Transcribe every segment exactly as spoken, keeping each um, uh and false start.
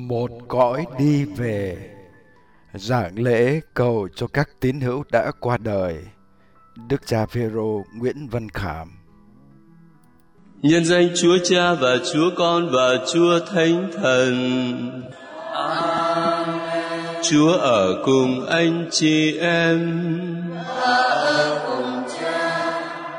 một cõi đi về. Giảng lễ cầu cho các tín hữu đã qua đời. Đức cha Phêrô Nguyễn Văn Khảm. Nhân danh Chúa Cha và Chúa Con và Chúa Thánh Thần. Amen. Chúa ở cùng anh chị em và ở cùng Cha.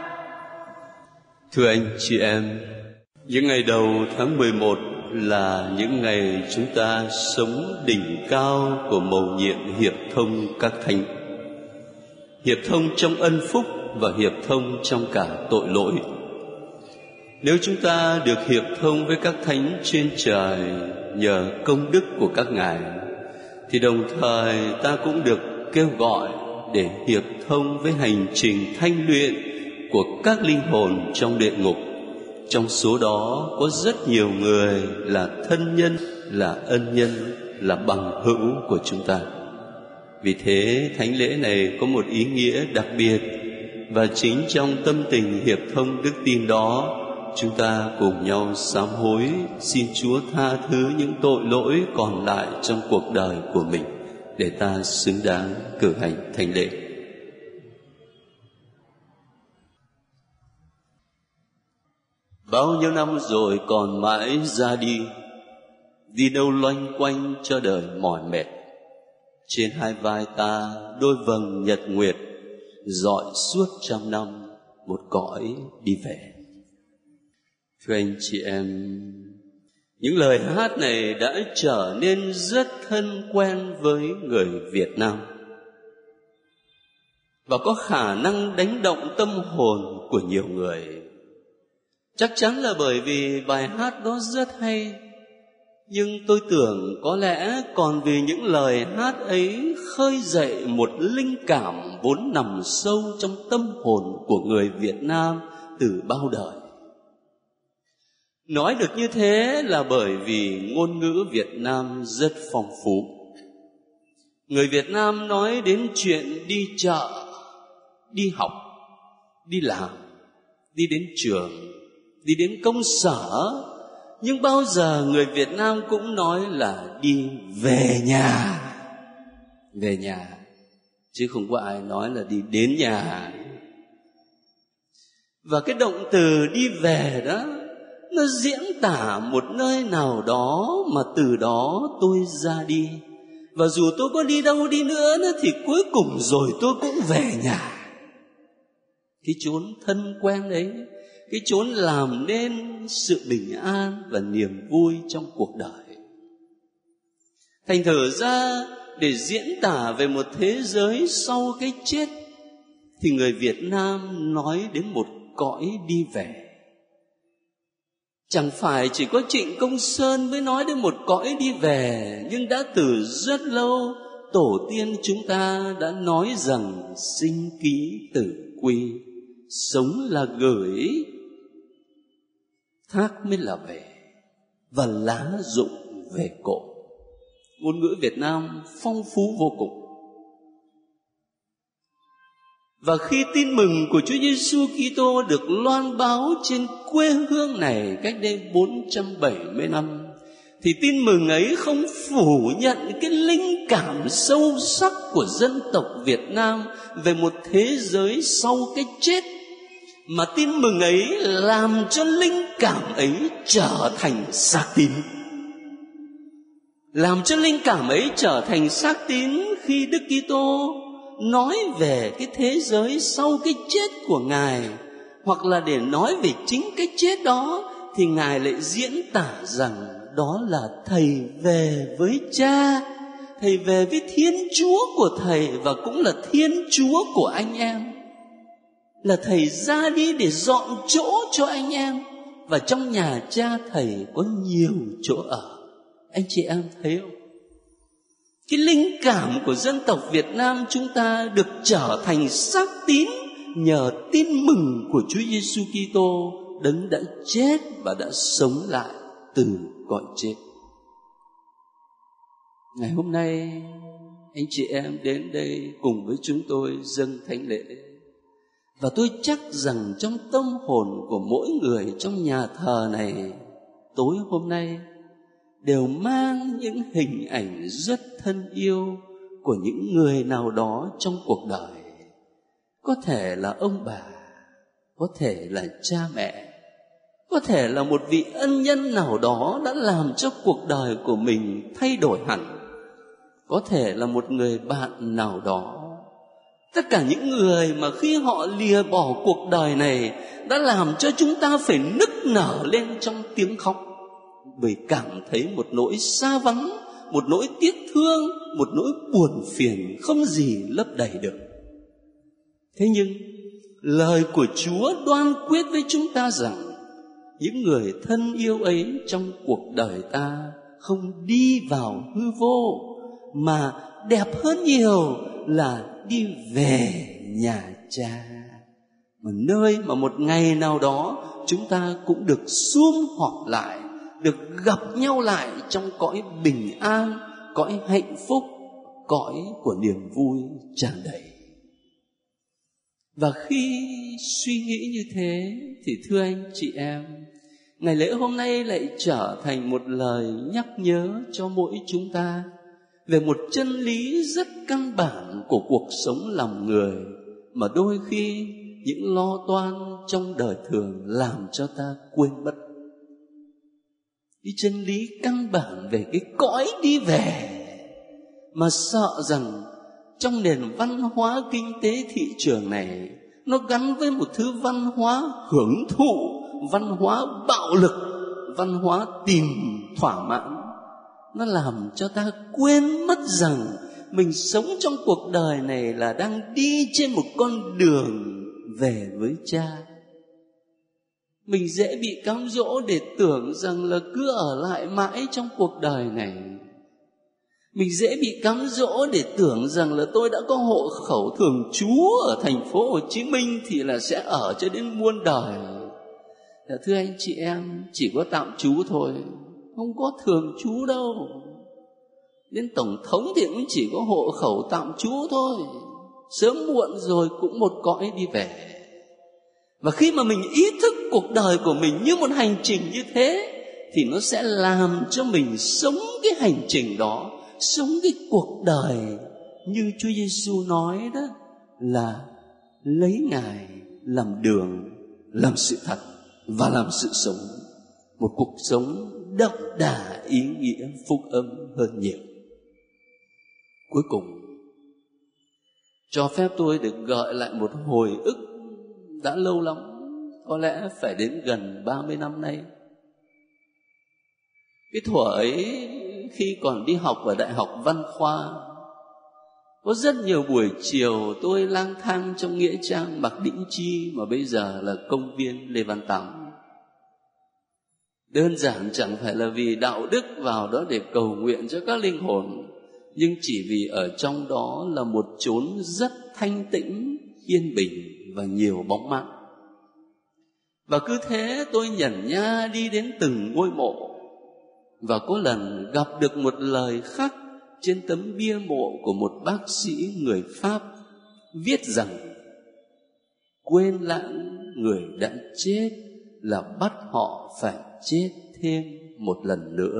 Thưa anh chị em, những ngày đầu tháng mười một là những ngày chúng ta sống đỉnh cao của mầu nhiệm hiệp thông các thánh. Hiệp thông trong ân phúc và hiệp thông trong cả tội lỗi. Nếu chúng ta được hiệp thông với các thánh trên trời nhờ công đức của các ngài, thì đồng thời ta cũng được kêu gọi để hiệp thông với hành trình thanh luyện của các linh hồn trong địa ngục. Trong số đó có rất nhiều người là thân nhân, là ân nhân, là bằng hữu của chúng ta. Vì thế thánh lễ này có một ý nghĩa đặc biệt, và chính trong tâm tình hiệp thông đức tin đó, chúng ta cùng nhau sám hối xin Chúa tha thứ những tội lỗi còn lại trong cuộc đời của mình, để ta xứng đáng cử hành thánh lễ. Bao nhiêu năm rồi còn mãi ra đi, đi đâu loanh quanh cho đời mỏi mệt. Trên hai vai ta đôi vầng nhật nguyệt, rọi suốt trăm năm một cõi đi về. Thưa anh chị em, những lời hát này đã trở nên rất thân quen với người Việt Nam, và có khả năng đánh động tâm hồn của nhiều người. Chắc chắn là bởi vì bài hát đó rất hay, nhưng tôi tưởng có lẽ còn vì những lời hát ấy khơi dậy một linh cảm vốn nằm sâu trong tâm hồn của người Việt Nam từ bao đời. Nói được như thế là bởi vì ngôn ngữ Việt Nam rất phong phú. Người Việt Nam nói đến chuyện đi chợ, đi học, đi làm, đi đến trường, đi đến công sở, nhưng bao giờ người Việt Nam cũng nói là đi về nhà. Về nhà, chứ không có ai nói là đi đến nhà. Và cái động từ đi về đó, nó diễn tả một nơi nào đó mà từ đó tôi ra đi. Và dù tôi có đi đâu đi nữa thì cuối cùng rồi tôi cũng về nhà. Cái chốn thân quen ấy, cái chốn làm nên sự bình an và niềm vui trong cuộc đời. Thành thử ra, để diễn tả về một thế giới sau cái chết, thì người Việt Nam nói đến một cõi đi về. Chẳng phải chỉ có Trịnh Công Sơn mới nói đến một cõi đi về, nhưng đã từ rất lâu tổ tiên chúng ta đã nói rằng sinh ký tử quy, sống là gửi, thác mới là về, và lá rụng về cội. Ngôn ngữ Việt Nam phong phú vô cùng. Và khi tin mừng của Chúa Giêsu Kitô được loan báo trên quê hương này cách đây bốn trăm bảy mươi năm, thì tin mừng ấy không phủ nhận cái linh cảm sâu sắc của dân tộc Việt Nam về một thế giới sau cái chết, mà tin mừng ấy làm cho linh cảm ấy trở thành xác tín. Làm cho linh cảm ấy trở thành xác tín khi Đức Kitô nói về cái thế giới sau cái chết của Ngài, hoặc là để nói về chính cái chết đó, thì Ngài lại diễn tả rằng đó là Thầy về với Cha, Thầy về với Thiên Chúa của Thầy, và cũng là Thiên Chúa của anh em. Là Thầy ra đi để dọn chỗ cho anh em, và trong nhà Cha Thầy có nhiều chỗ ở. Anh chị em thấy không? Cái linh cảm của dân tộc Việt Nam chúng ta được trở thành xác tín nhờ tin mừng của Chúa Giêsu Kitô, đấng đã chết và đã sống lại từ cõi chết. Ngày hôm nay anh chị em đến đây cùng với chúng tôi dâng thánh lễ, và tôi chắc rằng trong tâm hồn của mỗi người trong nhà thờ này tối hôm nay đều mang những hình ảnh rất thân yêu của những người nào đó trong cuộc đời. Có thể là ông bà, có thể là cha mẹ, có thể là một vị ân nhân nào đó đã làm cho cuộc đời của mình thay đổi hẳn, có thể là một người bạn nào đó. Tất cả những người mà khi họ lìa bỏ cuộc đời này đã làm cho chúng ta phải nức nở lên trong tiếng khóc, bởi cảm thấy một nỗi xa vắng, một nỗi tiếc thương, một nỗi buồn phiền không gì lấp đầy được. Thế nhưng lời của Chúa đoan quyết với chúng ta rằng những người thân yêu ấy trong cuộc đời ta không đi vào hư vô, mà đẹp hơn nhiều là đi về nhà Cha, một nơi mà một ngày nào đó chúng ta cũng được sum họp lại, được gặp nhau lại trong cõi bình an, cõi hạnh phúc, cõi của niềm vui tràn đầy. Và khi suy nghĩ như thế thì thưa anh chị em, ngày lễ hôm nay lại trở thành một lời nhắc nhớ cho mỗi chúng ta về một chân lý rất căn bản của cuộc sống lòng người, mà đôi khi những lo toan trong đời thường làm cho ta quên mất. Cái chân lý căn bản về cái cõi đi về, mà sợ rằng trong nền văn hóa kinh tế thị trường này nó gắn với một thứ văn hóa hưởng thụ, văn hóa bạo lực, văn hóa tìm thỏa mãn. Nó làm cho ta quên mất rằng mình sống trong cuộc đời này là đang đi trên một con đường về với Cha. Mình dễ bị cám dỗ để tưởng rằng là cứ ở lại mãi trong cuộc đời này. Mình dễ bị cám dỗ để tưởng rằng là tôi đã có hộ khẩu thường trú ở thành phố Hồ Chí Minh thì là sẽ ở cho đến muôn đời. Thưa anh chị em, chỉ có tạm trú thôi, không có thường trú đâu. Đến tổng thống thì cũng chỉ có hộ khẩu tạm trú thôi. Sớm muộn rồi cũng một cõi đi về. Và khi mà mình ý thức cuộc đời của mình như một hành trình như thế, thì nó sẽ làm cho mình sống cái hành trình đó, sống cái cuộc đời như Chúa Giêsu nói đó, là lấy Ngài làm đường, làm sự thật và làm sự sống. Một cuộc sống đậm đà ý nghĩa phúc âm hơn nhiều. Cuối cùng, cho phép tôi được gợi lại một hồi ức đã lâu lắm, có lẽ phải đến gần ba mươi năm nay. Cái thuở ấy, khi còn đi học ở Đại học Văn Khoa, có rất nhiều buổi chiều tôi lang thang trong nghĩa trang Mạc Đĩnh Chi, mà bây giờ là công viên Lê Văn Tám. Đơn giản chẳng phải là vì đạo đức vào đó để cầu nguyện cho các linh hồn, nhưng chỉ vì ở trong đó là một chốn rất thanh tĩnh, yên bình và nhiều bóng mát. Và cứ thế tôi nhẩn nha đi đến từng ngôi mộ, và có lần gặp được một lời khắc trên tấm bia mộ của một bác sĩ người Pháp, viết rằng quên lãng người đã chết là bắt họ phải chết thêm một lần nữa.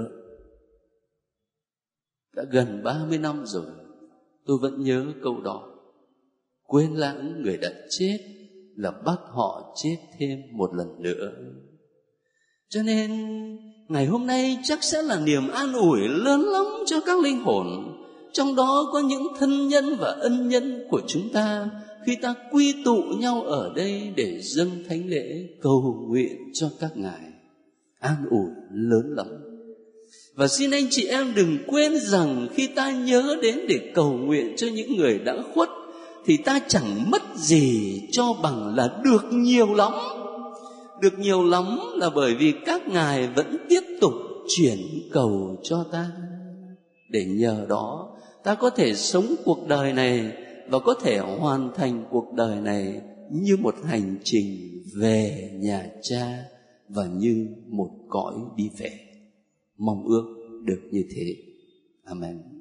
Đã gần ba mươi năm rồi, tôi vẫn nhớ câu đó. Quên lãng người đã chết là bắt họ chết thêm một lần nữa. Cho nên ngày hôm nay chắc sẽ là niềm an ủi lớn lắm cho các linh hồn, trong đó có những thân nhân và ân nhân của chúng ta, khi ta quy tụ nhau ở đây để dâng thánh lễ cầu nguyện cho các ngài. An ủi lớn lắm. Và xin anh chị em đừng quên rằng khi ta nhớ đến để cầu nguyện cho những người đã khuất, thì ta chẳng mất gì cho bằng là được nhiều lắm. Được nhiều lắm là bởi vì các ngài vẫn tiếp tục chuyển cầu cho ta, để nhờ đó ta có thể sống cuộc đời này và có thể hoàn thành cuộc đời này như một hành trình về nhà Cha và như một cõi đi về. Mong ước được như thế. Amen.